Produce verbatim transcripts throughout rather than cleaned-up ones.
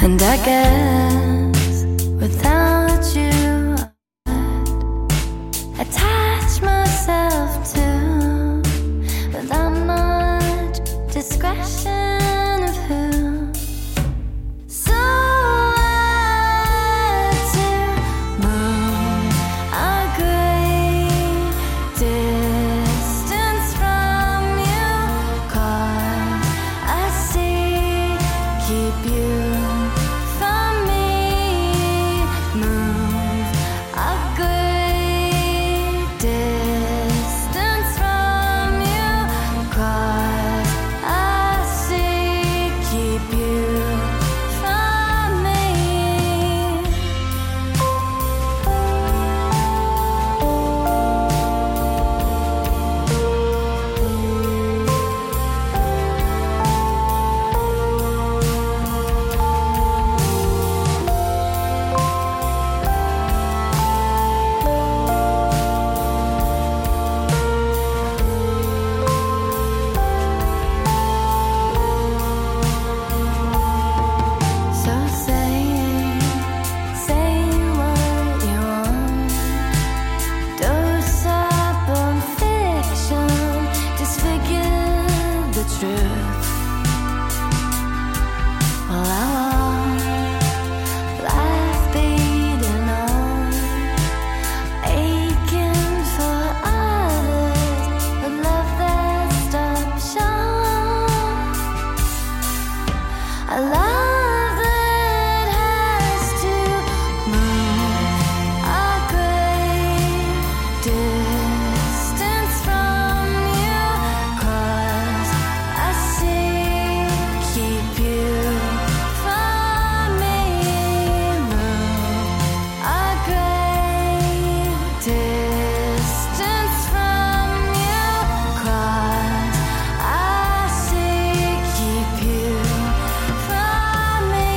And I guess without you I attach myself to, without much discretion of who. So I had to move a great distance from you, 'cause I see, keep you from me. Move a great distance from you, 'cause I see, keep you from me. So say, say what you want. Dose up on fiction, disfigure the truth. Well, I want life beating on, aching for others, but love that stops short. A love that has to move a great distance from you, 'cause I see, keep you from me. Move a great distance from you, 'cause I see, keep you from me.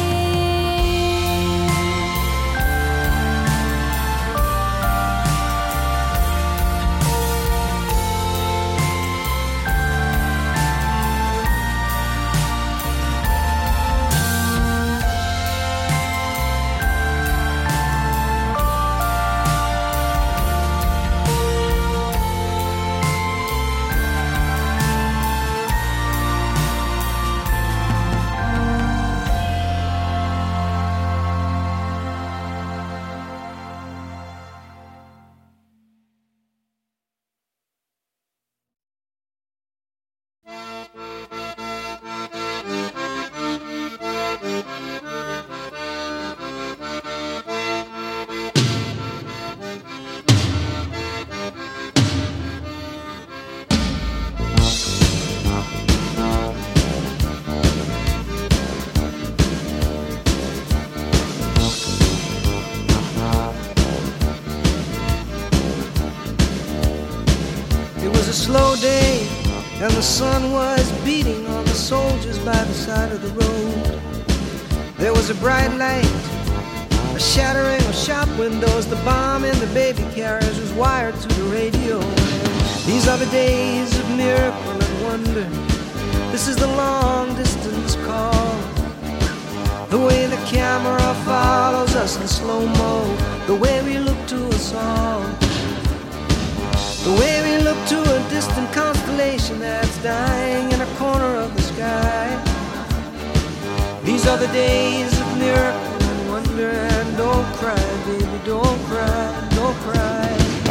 It was a slow day, and the sun was beating on the soldiers by the side of the road. There was a bright light, a shattering of shop windows. The bomb in the baby carriage was wired to the radio. These are the days of miracle and wonder. This is the long distance call. The way the camera follows us in slow-mo, the way we look to us all. The way we look to a distant constellation that's dying in a corner of the sky. These are the days of miracle and wonder. And don't cry, baby, don't cry, don't cry.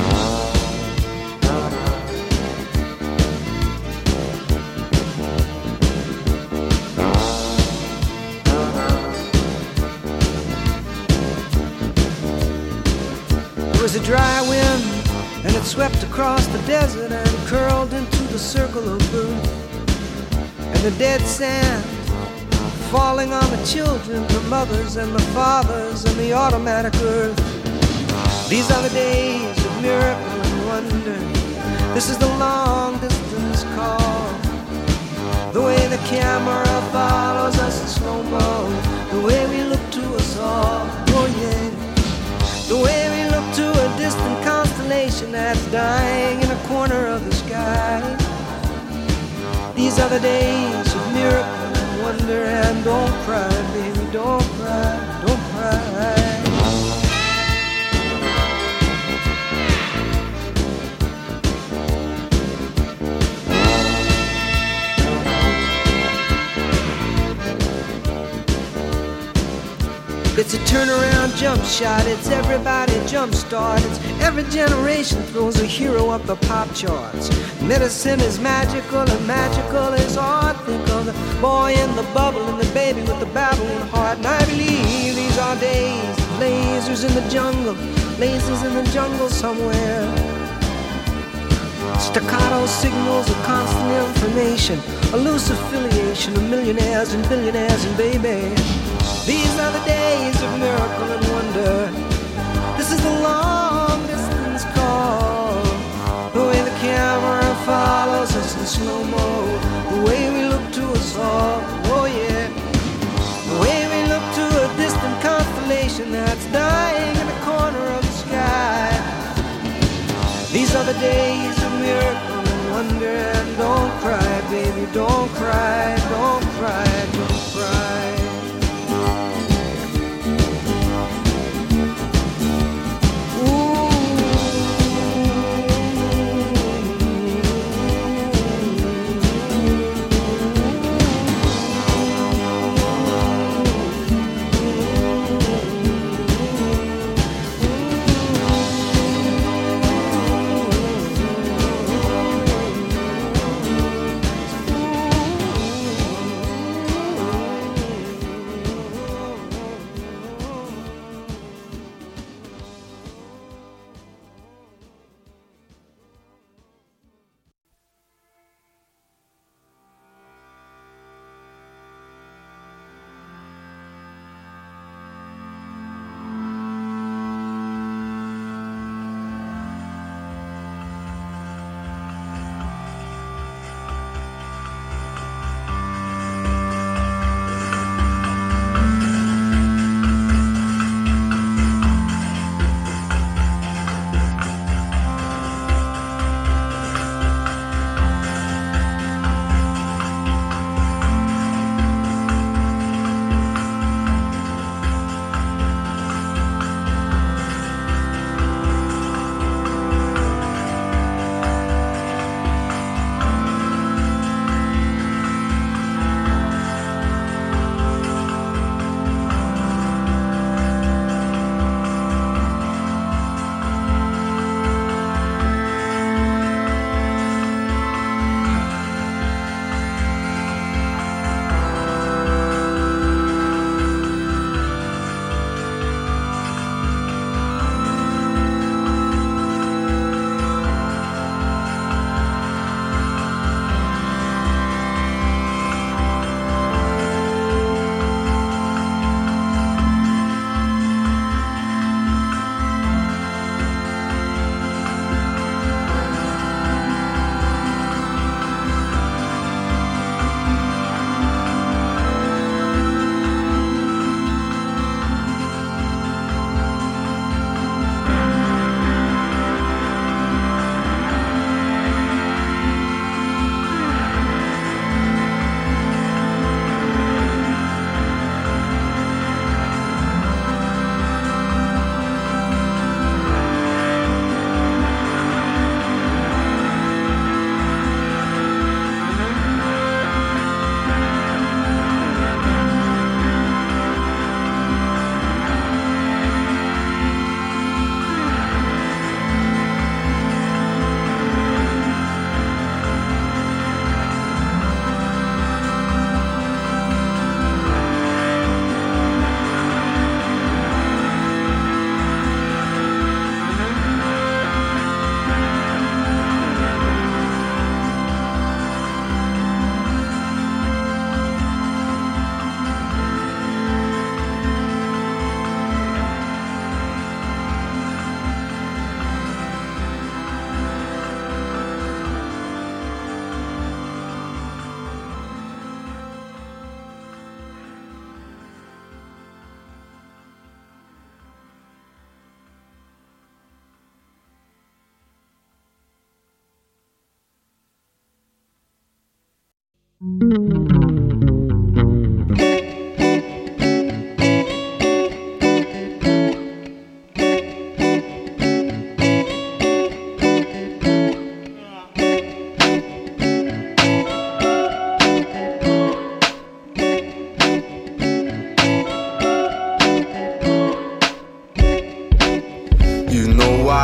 There was a dry wind, and it swept across the desert and curled into the circle of birth. And the dead sand falling on the children, the mothers and the fathers and the automatic earth. These are the days of miracle and wonder. This is the long distance call. The way the camera follows us in slow-mo, the way we look to us all. Oh yeah. The way we look to a distant constellation that's dying in a corner of the sky. These are the days of miracle and wonder. And don't cry, baby, don't cry, don't cry. It's a turnaround jump shot, it's everybody jump start. It's every generation throws a hero up the pop charts. Medicine is magical and magical is art. Think of the boy in the bubble and the baby with the baboon heart. And I believe these are days of lasers in the jungle, lasers in the jungle somewhere. Staccato signals of constant information, a loose affiliation of millionaires and billionaires and baby. These are the days of miracle and wonder. This is the long distance call. The way the camera follows us in slow-mo. The way we look to us all, oh yeah. The way we look to a distant constellation that's dying in the corner of the sky. These are the days of miracle and wonder. And don't cry, baby, don't cry, don't cry, don't cry.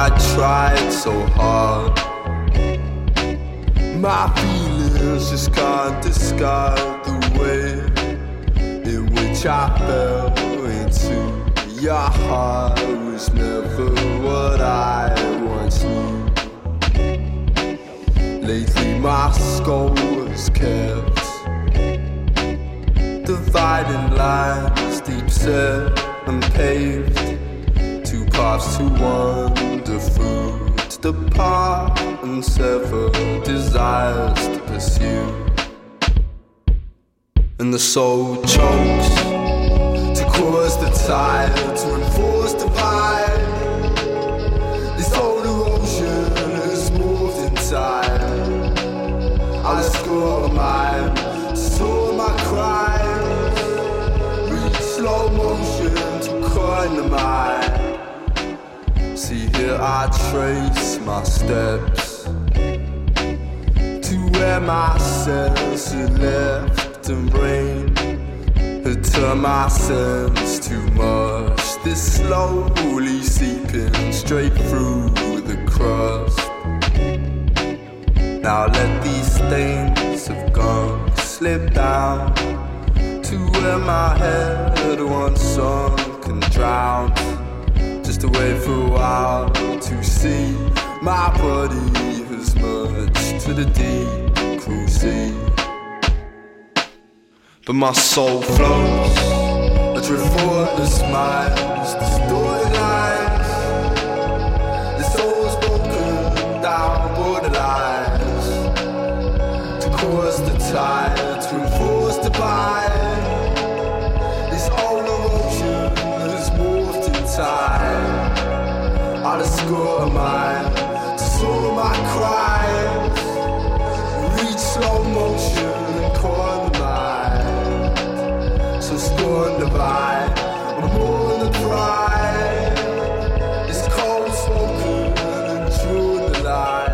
I tried so hard. My feelings just can't discard the way in which I fell into your heart. Was never what I once knew. Lately my skull was kept dividing lines, deep set and paved. Two paths to wander through, to depart and sever desires to pursue. And the soul chokes to cause the tide to enforce the pie. This old erosion is moved inside. I'll escort mine, store my cries. Reach slow motion to coin the mind. See here I trace my steps to where my sense had left and rain had turned my sense to mush. This slowly seeping straight through the crust. Now let these stains of gunk slip down to where my head once sunk and drowned. Just to wait for a while to see my body has merged to the deep cruel sea. But my soul floats, adrift thoughtless minds, distorted lines. The soul's broken down borderlines to cause the tide to enforce the bind. This old erosion has morphed inside. I'll escort mine to soar my cries. Reach slow motion and corner the mind. So scorn the vine, I'm more than pride. It's cold spoken and true the line.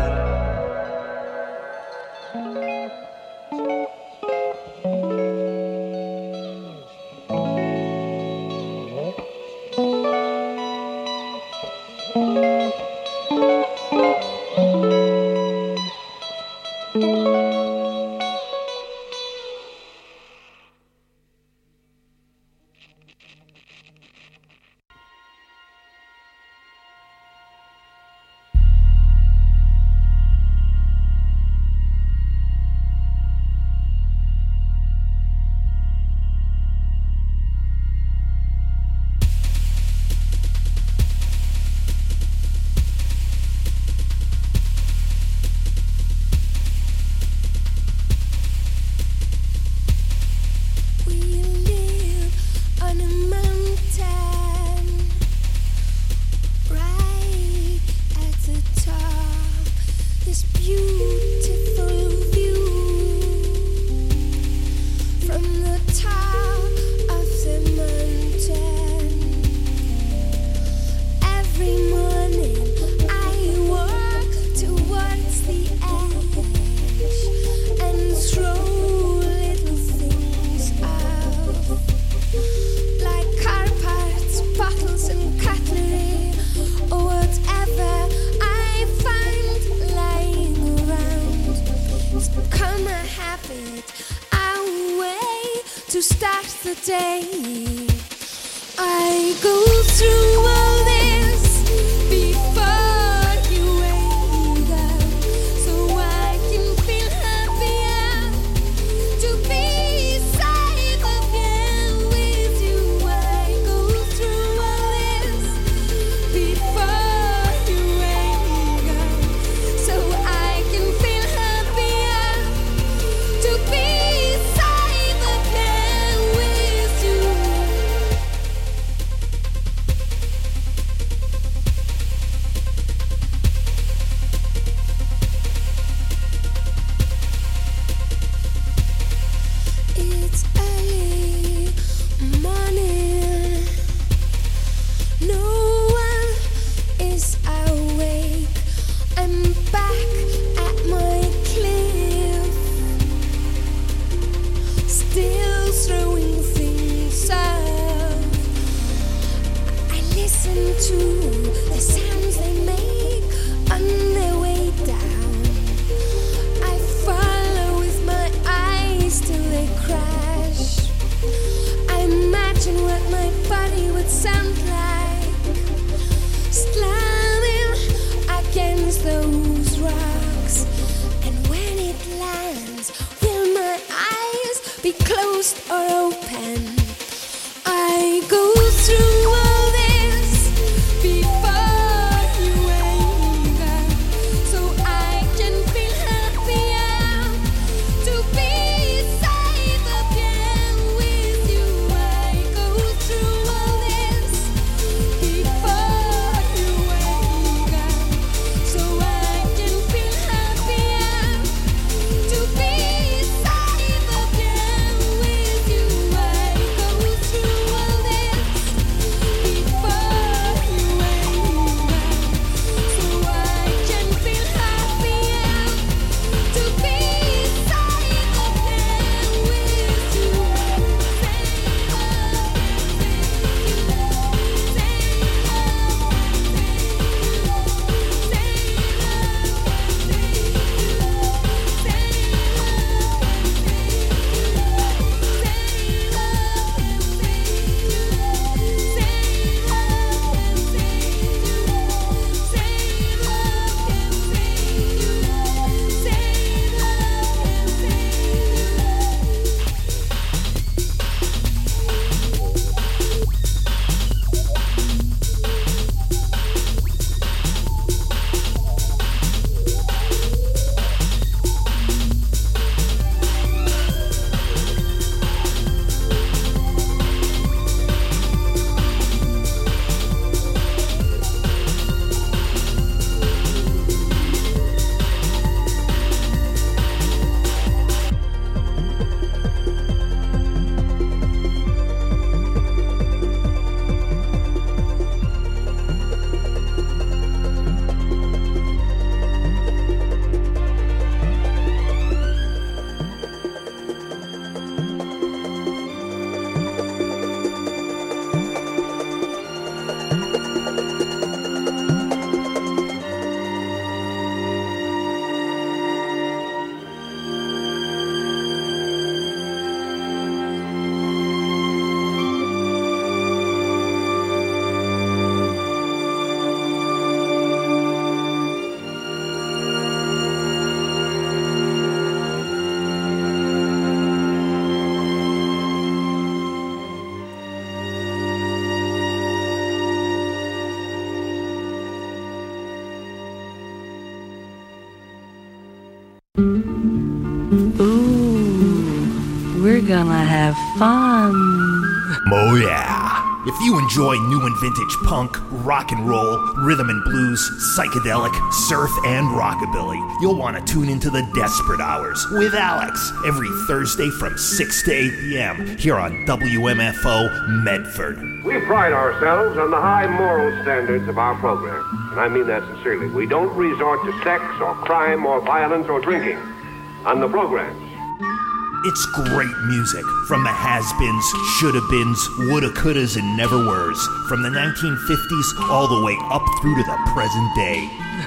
we're gonna have fun. Oh yeah. If you enjoy new and vintage punk, rock and roll, rhythm and blues, psychedelic, surf, and rockabilly, you'll want to tune into the Desperate Hours with Alex every Thursday from six to eight p.m. here on W M F O Medford. We pride ourselves on the high moral standards of our program, and I mean that sincerely. We don't resort to sex or crime or violence or drinking on the programs. It's great music from the has-beens, shoulda-beens, woulda-couldas, and never-weres, from the nineteen fifties all the way up through to the present day.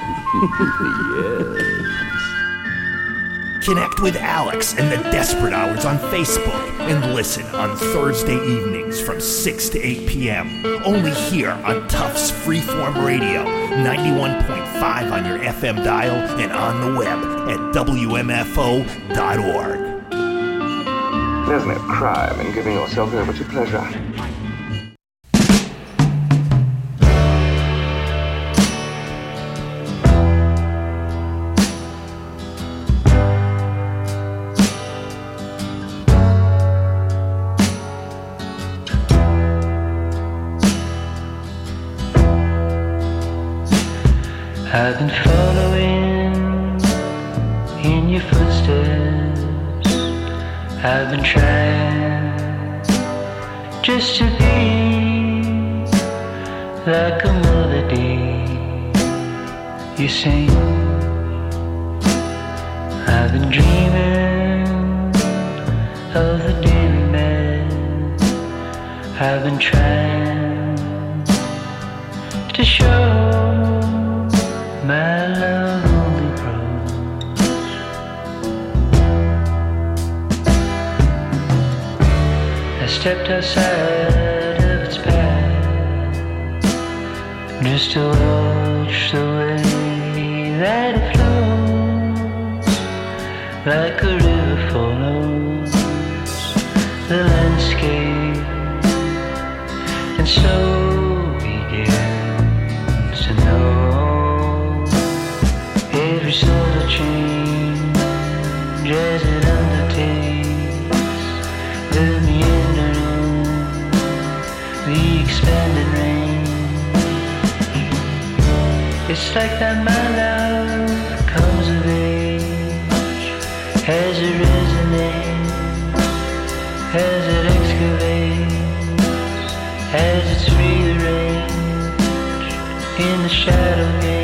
Yes. Connect with Alex and the Desperate Hours on Facebook and listen on Thursday evenings from six to eight p.m. only here on Tufts Freeform Radio, ninety-one point five on your F M dial and on the web at W M F O dot org. There's no crime in giving yourself over to pleasure. I've been following in your footsteps. I've been trying just to be like a melody you sing. I've been dreaming of the day we met. I've been trying to show my love only grows. I stepped outside of its path just to watch the way that it flows, like a river follows the landscape, and so begins to know every soul that change as it undertakes the meandering, the expanding rain. It's like that my love comes of age as it resonates, as it excavates, as it's free to range in the shadow game.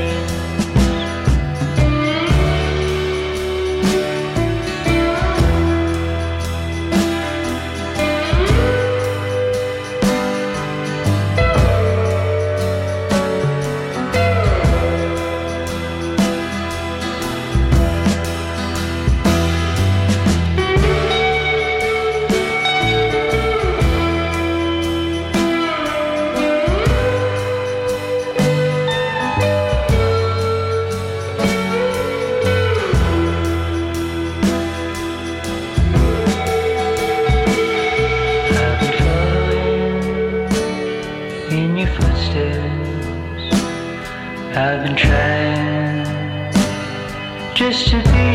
I've been trying just to be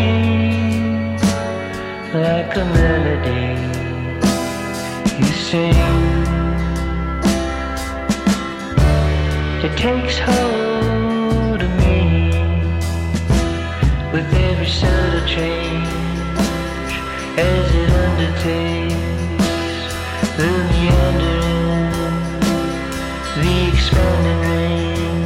like a melody you sing. It takes hold of me with every subtle change as it undertakes the meandering, the expanding range.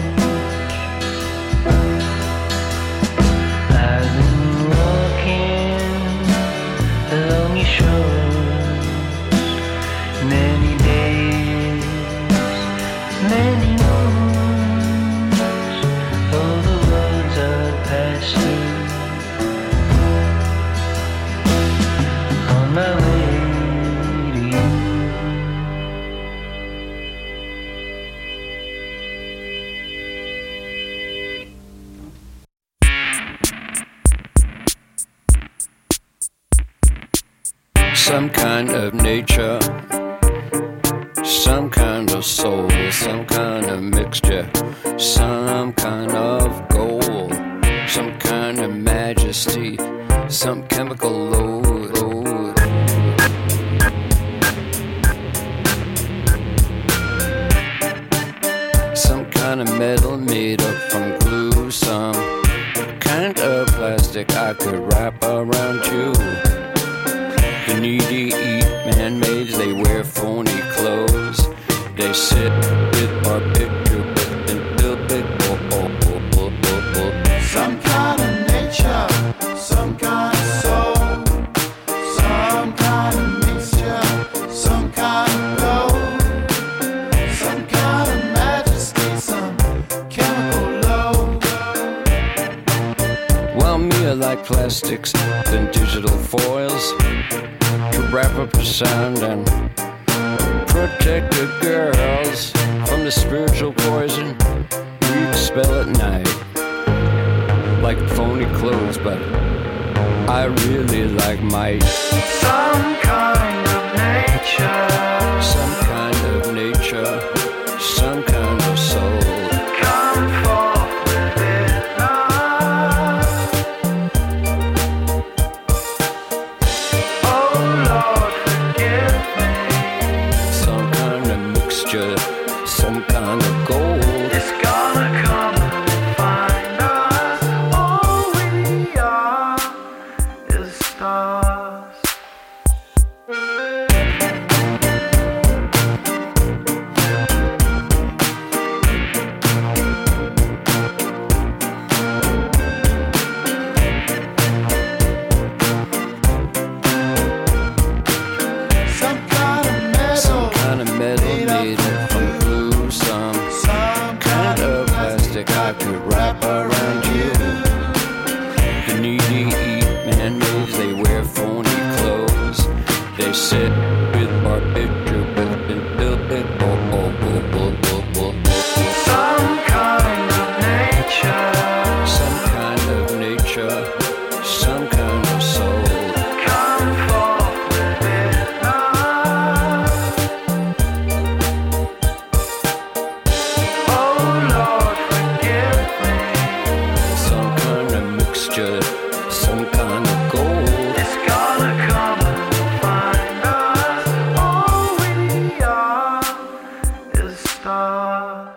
Many days, many moons, all the words I've passed through on my way to you. Some kind of nature, some kind of soul, some kind of mixture, some kind of gold, some kind of majesty, some chemical load. load. kind of metal made up from glue, some kind of plastic I could wrap around you. The needy eat man-maids, they wear phony clothes. They sit with our picture and build big oh, oh, oh, oh, oh, oh. Some kind of nature, some kind of soul, some kind of mixture, some kind of gold, some kind of majesty, some chemical load. Well, me, I like plastics and digital foils to wrap up the sound and protect the girls from the spiritual poison we expel at night. Like phony clothes, but I really like might. Some kind of nature, Some kind of nature, some kind of soul. come forth within us. Oh Lord, forgive me. Some kind of mixture, some kind of gold. It's gonna come and find us. All we are is stars. Some kind of metal, Some kind of metal made up from glue, some some kind of plastic I could wrap around you. The needy eat man-maids, they wear phony clothes. They sit with our picture, but been built big oh, oh, oh, oh, oh, oh, oh. some kind of nature, Some kind of nature, some kind of soul. come forth within us. Oh Lord, forgive me. Some kind of mixture, some kind of gold. It's gonna come and find us. All we are is stars.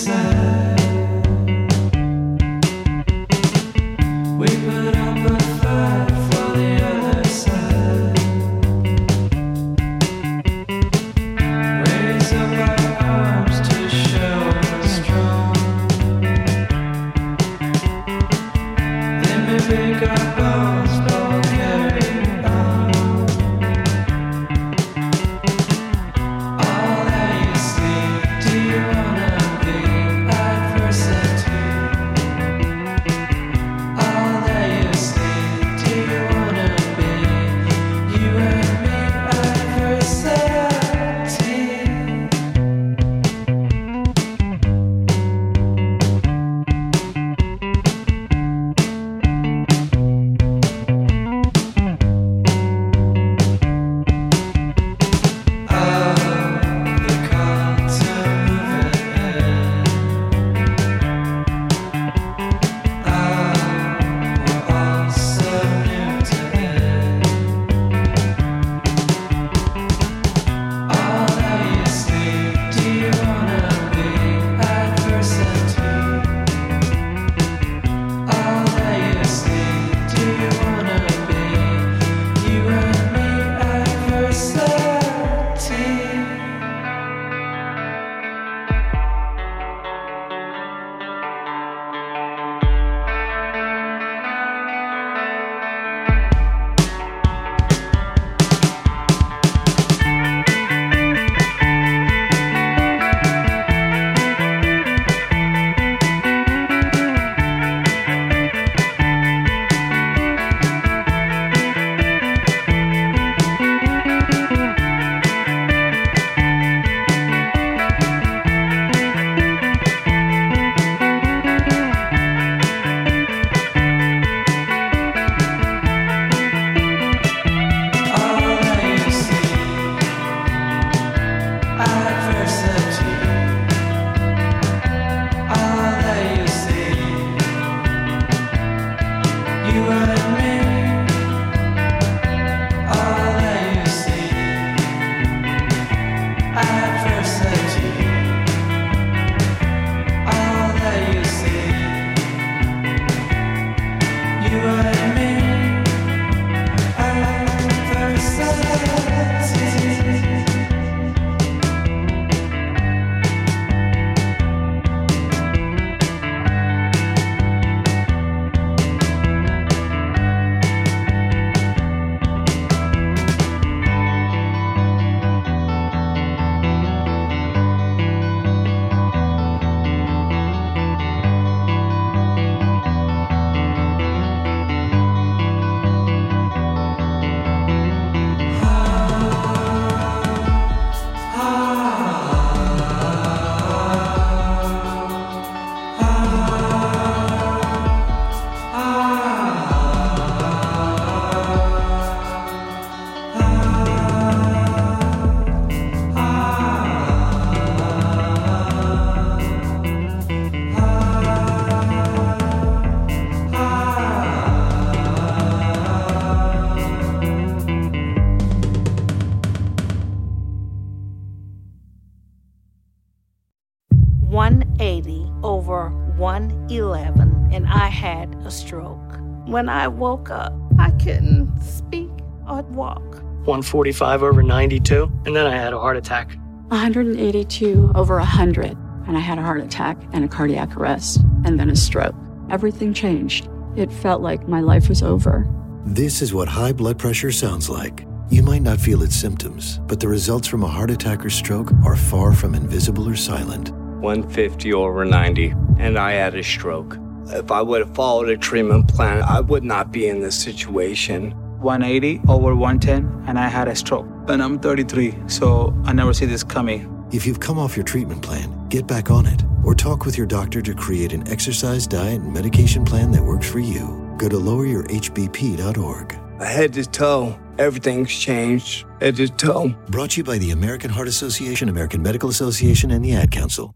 one eighty over one eleven, and I had a stroke. When I woke up, I couldn't speak or walk. one forty-five over ninety-two, and then I had a heart attack. one eighty-two over one hundred, and I had a heart attack and a cardiac arrest, and then a stroke. Everything changed. It felt like my life was over. This is what high blood pressure sounds like. You might not feel its symptoms, but the results from a heart attack or stroke are far from invisible or silent. one fifty over ninety, and I had a stroke. If I would have followed a treatment plan, I would not be in this situation. one eighty over one ten, and I had a stroke. And I'm thirty-three, so I never see this coming. If you've come off your treatment plan, get back on it, or talk with your doctor to create an exercise, diet, and medication plan that works for you. Go to lower your h b p dot org. Head to toe, everything's changed. Head to toe. Brought to you by the American Heart Association, American Medical Association, and the Ad Council.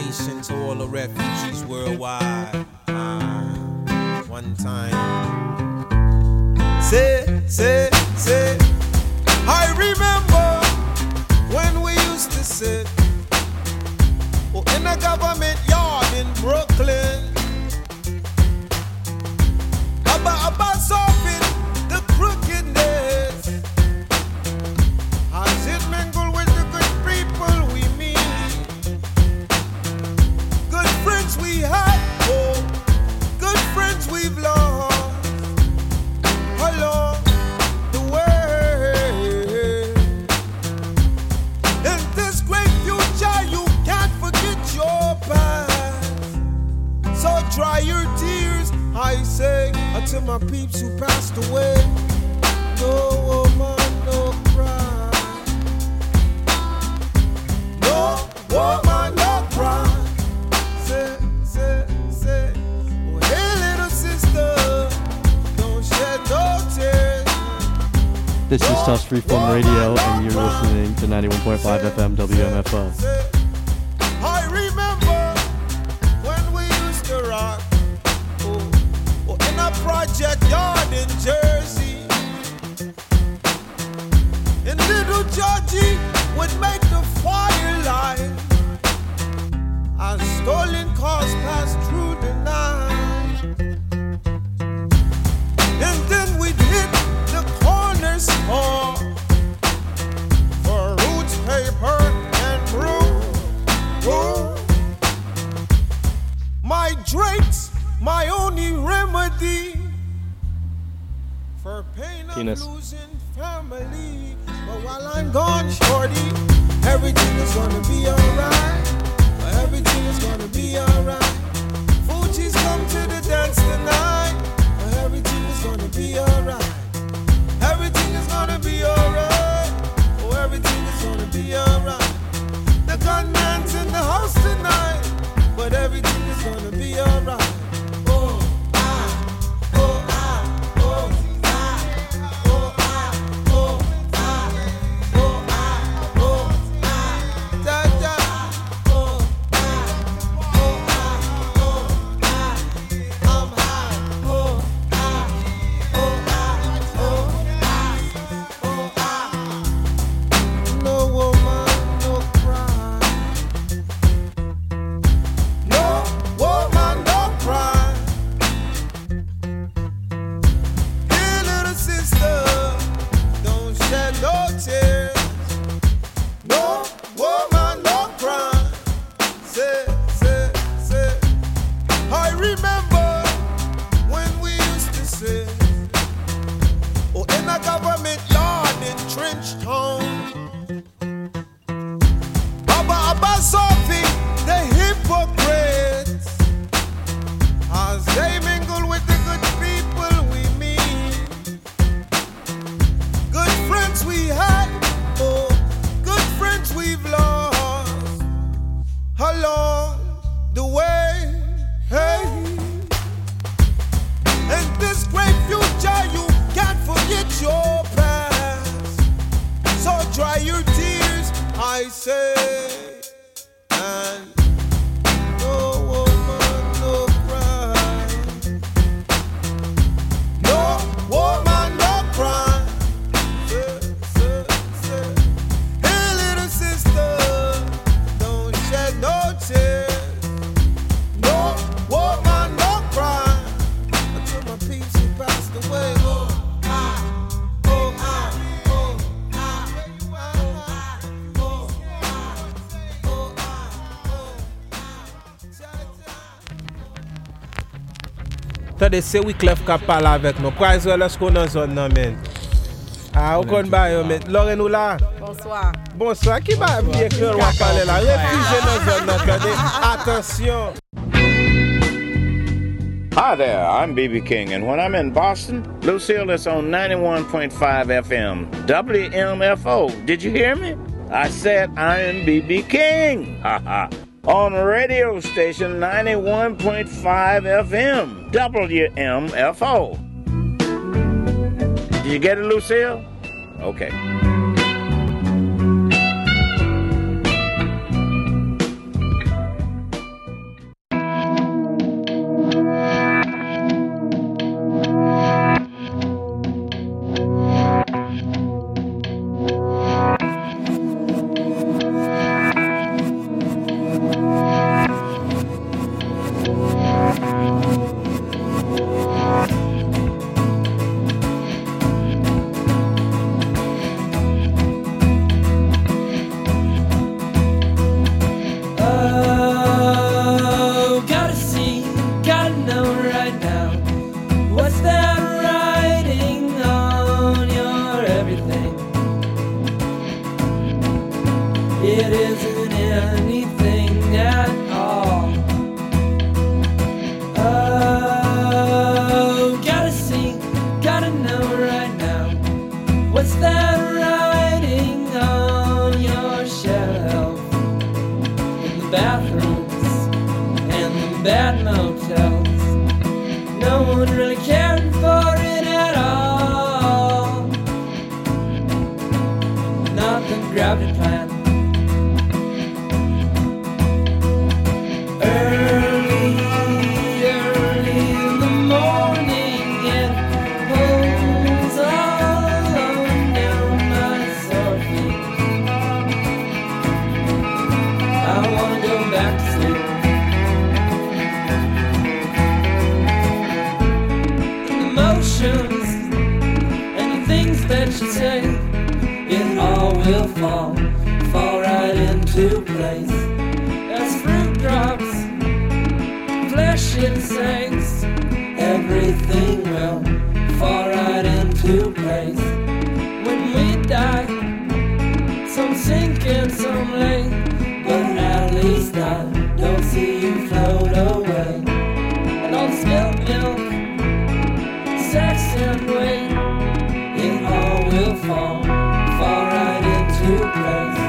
nation, to all the refugees worldwide. Uh, one time. Say, say, say. I remember when we used to sit oh, in a government yard in Brooklyn. About, about solving the crookedness. As it mingle with the good people we meet. Good friends we had, oh, good friends we've lost. Along the way. In this great future, you can't forget your past. So dry your tears, I say, until my peeps who passed away. No woman, no cry. No woman, no cry. Say, say, say, oh hey little sister, don't shed no tears. This is Toss Freeform Radio, and you're listening to ninety-one point five F M W M F O. I remember when we used to rock oh, oh, in a project yard in Jersey. And little Georgie would make the fire light as stolen cars passed through the night. And then we'd hit the corner store for roots, paper, and brew. Brew. My drinks, my only remedy for pain of Penis. losing family. But while I'm gone, shorty, everything is gonna be alright. Everything is gonna be alright. Fuji's come to the dance tonight. Everything is gonna be alright. Everything is gonna be alright. Oh, everything is gonna be alright. The gunman's in the house tonight, but everything is gonna be alright. Oh, ah, oh, ah, oh, ah, oh, ah, oh, ah, oh, ah, oh, ah, da, da, oh, ah, oh, ah, oh, ah, I'm high, oh, ah, oh, ah, oh, ah, oh, ah. No woman, no cry. No woman, no cry. Hey, little sister, don't shed no tears. No woman, no cry. Say, say, say. I remember when we used to sit oh, in a government yard in Trenchtown. Baba Abba Sophie, the hypocrites, as they mingle with the good people we meet. Good friends we had, oh, good friends we've lost along the way. Hey, in this great future, you can't forget your past. So dry your tears, I say. And no woman, no cry. No woman, no cry. Say, say, say. Hey, little sister, don't shed no tears. No woman, no cry. Until my peeps who passed away. Oh, ah, oh, ah, oh, ah, where you at? Oh, ah, oh, ah, oh, Tade se Wyclef ka pala avek nou. Kwa zo lè sko nan zon nan men? Ah, ou kon ba yo men? Loren ou la? Bonsoir. Bonsoir. Ki ba biye kre wap pale la? Refugee nan zon nan kade. Attention. Hi there, I'm B B King, and when I'm in Boston, Lucille is on ninety-one point five F M, W M F O. Did you hear me? I said I am B B King. Ha ha. On radio station ninety-one point five F M, W M F O. Did you get it, Lucille? Okay. What's that writing on your everything? It isn't anything at all. Oh, gotta see, gotta know right now. What's that writing on your shelf? In the bathrooms and the bad motels, no one really cared for it at all. Not the gravity plant. Early, early in the morning, it pulls all on down my sore feet. I wanna go back to sleep. Emotions and the things that you say, it all will fall, fall right into place. As fruit drops, flesh it sinks, everything will fall right into place. When we die, some sink and some lay, but at least I don't see you float away. And all the spilled milk, sex and weight, it all will fall, fall right into place.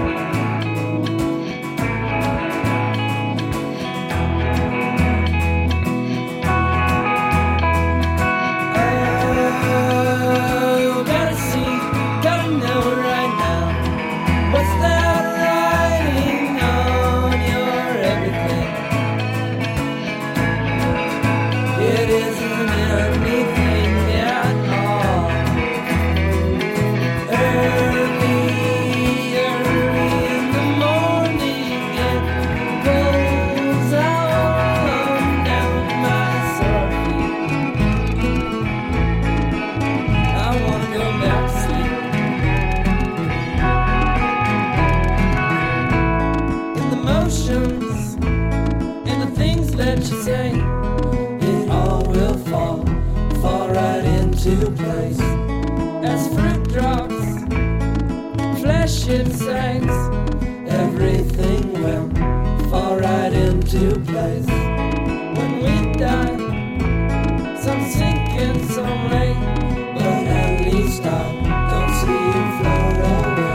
Oh, gotta see, gotta know right now. What's that writing on your everything? It isn't anything at all. Early, early in the morning, it goes on down my sore feet. I wanna go back to sleep. In the motions and the things that you say, it all will fall, fall right into place. As fruit drops, flesh it sinks, everything will fall right into place. When we die, some sink and some lay, but at least I don't see you float away.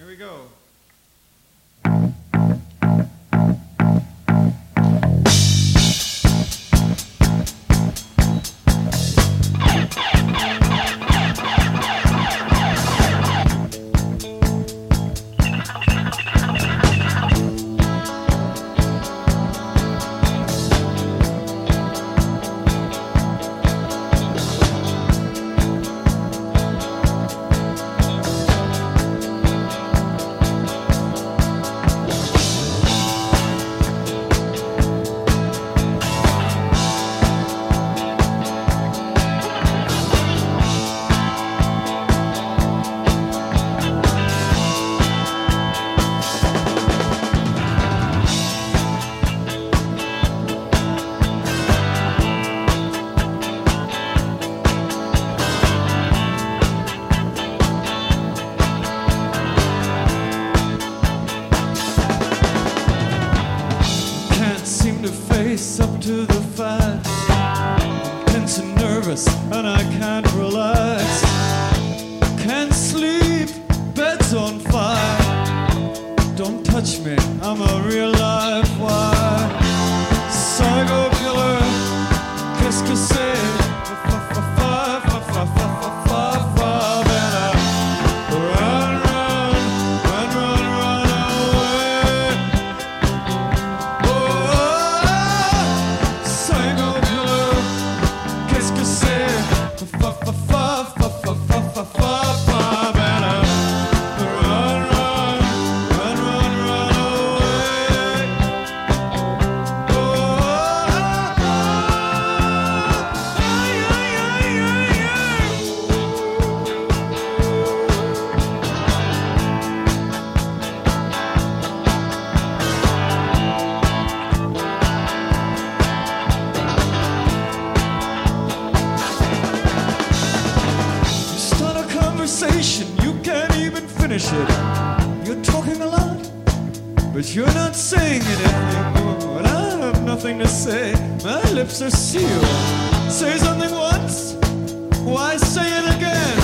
we go. Up to the fight, I'm tense and nervous and I can't relax. Can't sleep, bed's on fire. Don't touch me, I'm a real live wire. Psycho killer, qu'est-ce que c'est? You're talking a lot, but you're not saying anything. When I have nothing to say, my lips are sealed. Say something once, why say it again?